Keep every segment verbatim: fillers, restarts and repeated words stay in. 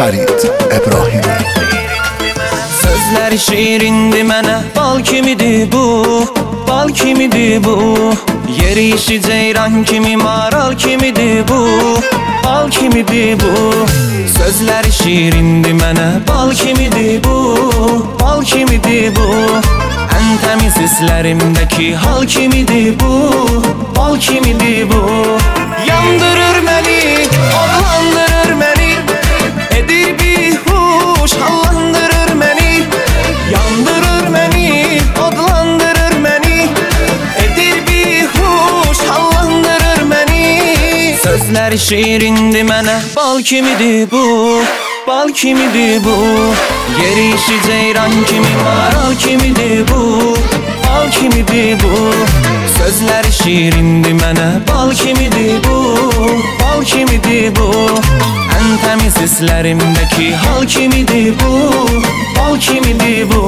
Farid Ebrahimi. Sözler şiirindi mənə, bal kimidir bu, bal kimidir bu. Yeri işi ceyran kimi, maral kimidir bu, bal kimidir bu. Sözler şiirindi mənə, bal kimidir bu, bal kimidir bu. Ən təmiz hislərimdəki hal kimidir bu, bal kimidir bu. Yandırır məni, odlandırır məni, edir bihuş, hallandırır məni. Yandırır məni, odlandırır məni, edir bihuş, hallandırır məni. Sözlər şiirindi mənə, bal kimidir bu, bal kimidir bu. Yeri işi ceyran kimi, maral kimidir bu, bal kimidir bu. Sözlər şiirindi mənə, bal kimidir bu, bal kimidir bu. Ən təmiz hislərimdəki hal kimidir bu, bal kimidir bu.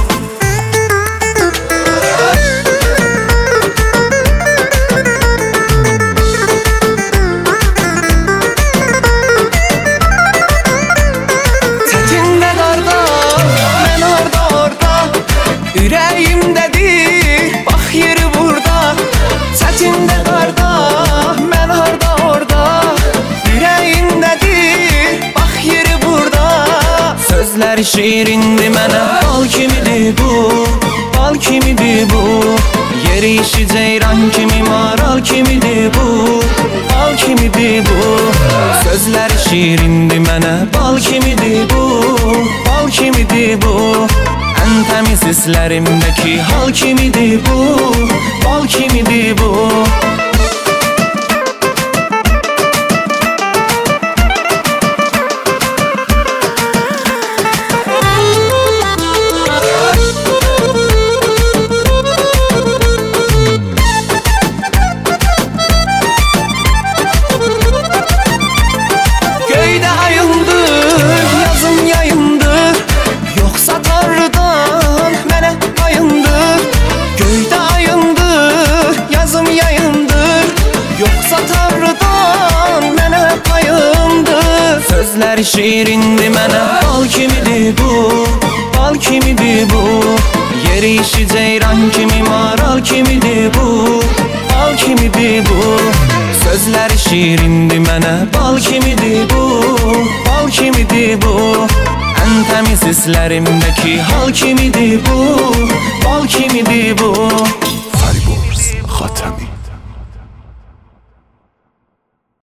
Ürəyimdədir, bax yeri burada. Çətində qarda, mən harda orada. Ürəyimdədir, bax yeri burada. Sözlər şiirindi mənə, bal kimidir bu, bal kimidir bu. Yeri işi ceyran kimi, maral kimidir bu, bal kimidir bu. Sözlər şiirindi mənə, bal kimidir bu, bal kimidir bu. Ən təmiz hislərimdəki hal kimidir bu, bal kimidir bu. Göydə ayındır, yazın yayındır, yoxsa Tanrıdan mənə ayındır. Göydə ayındır, yazım yayındır, yoxsa Tanrıdan mənə ayındır. Sözlər şiirindi mənə, bal kimidir bu, bal kimidir bu. Yeri işi ceyran kimi, maral kimidir bu, bal kimidir bu. Sözlər şiirindi mənə, bal kimidir bu, bal kimidir bu. Ən təmiz hislərimdəki hal kimidir bu, bal kimidir bu.